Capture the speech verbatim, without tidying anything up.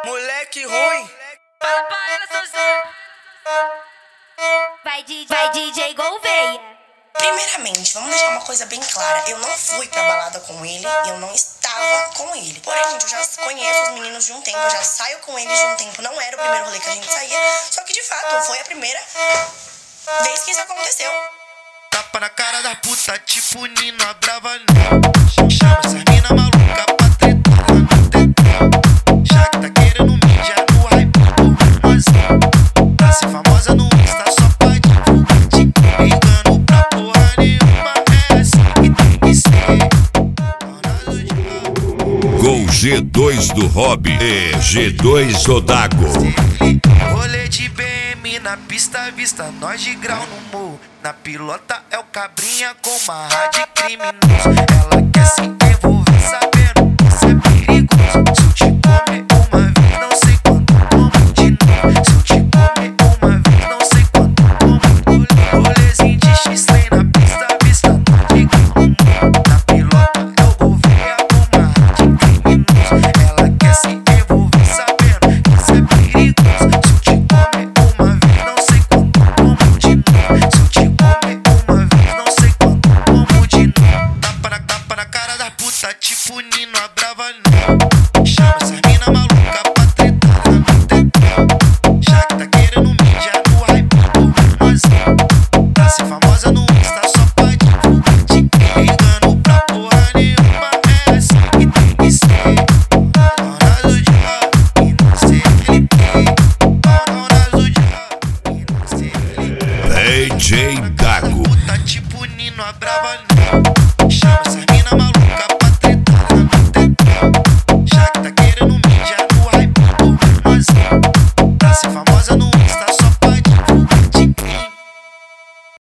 Moleque ruim. Fala pra ela, seu Zé. Vai D J, vai D J Gouveia. Primeiramente, vamos deixar uma coisa bem clara. Eu não fui pra balada com ele, eu não estava com ele. Porém, gente, eu já conheço os meninos de um tempo, eu já saio com eles de um tempo. Não era o primeiro rolê que a gente saía, só que de fato foi a primeira vez que isso aconteceu. Tapa na cara da puta, tipo Nino, a brava não. Chama essas mina maluca pra tretar lá no tetão. Já que tá querendo mídia no hype do famosão. Pra ser famosa no Insta só pra divulgar. Te ligando pra porra nenhuma, é assim que tem que ser. Gol G dois do Hobby e G dois Odago. Rolê de B M na pista, vista nós de grau no morro. Na pilota é o cabrinha com marra de criminoso. Ela quer se envolver sabendo que isso é perigoso. Se eu te comer uma vez, não sei quando, como de novo. Se eu te comer uma vez, não sei quando, como de novo. Rolezinho de X-Lane na pista, vista nós de grau no morro. Na pilota é o Gouveia com marra de criminoso. Ela quer se envolver sabendo que isso é perigoso. Se eu te comer uma vez, não sei quando, como de novo. Se eu te comer uma vez, não sei quando, como de novo. Tapa na, tapa na cara da puta, tipo Nino, a brava não. Chama essas mina maluca pra tretar lá no tetão. Já que tá querendo mídia no hype do famosão. Pra ser famosa no Insta só pra divulgar. Te ligando pra porra nenhuma, é assim que tem que ser. Dona do dia e não C L T. Dona do dia e não C L T. D J Dago. Puta tipo Nino, a brava não.